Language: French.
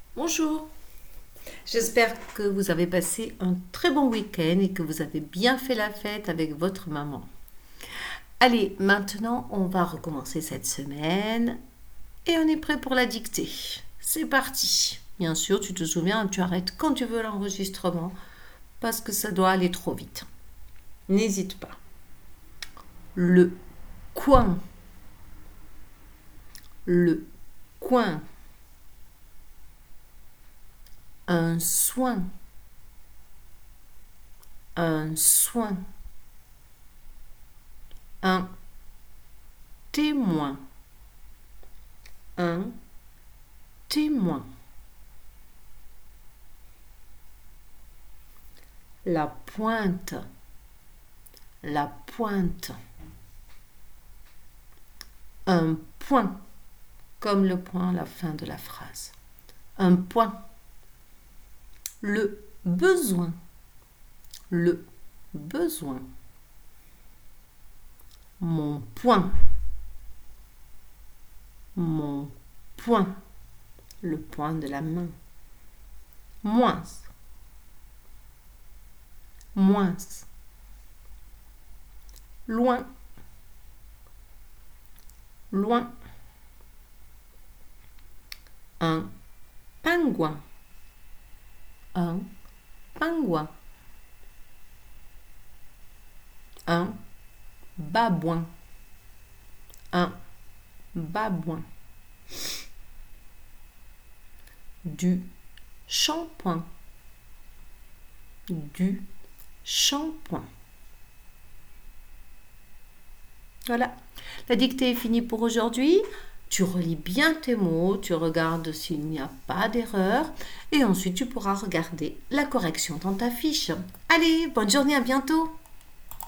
Bonjour, j'espère que vous avez passé un très bon week-end et que vous avez bien fait la fête avec votre maman. Allez, maintenant on va recommencer cette semaine et on est prêt pour la dictée. C'est parti. Bien sûr, tu te souviens, tu arrêtes quand tu veux l'enregistrement parce que ça doit aller trop vite. N'hésite pas. Le coin, le coin, un soin, un soin, un témoin, un témoin. La pointe, la pointe. Un point, comme le point à la fin de la phrase. Un point. Le besoin, le besoin. Mon point, mon point, le point de la main. Moins, moins. Loin, loin. Un pingouin, un pingouin. Un babouin, un babouin. Du shampoing, du shampoing. Voilà, la dictée est finie pour aujourd'hui. Tu relis bien tes mots, tu regardes s'il n'y a pas d'erreur et ensuite tu pourras regarder la correction dans ta fiche. Allez, bonne journée, à bientôt!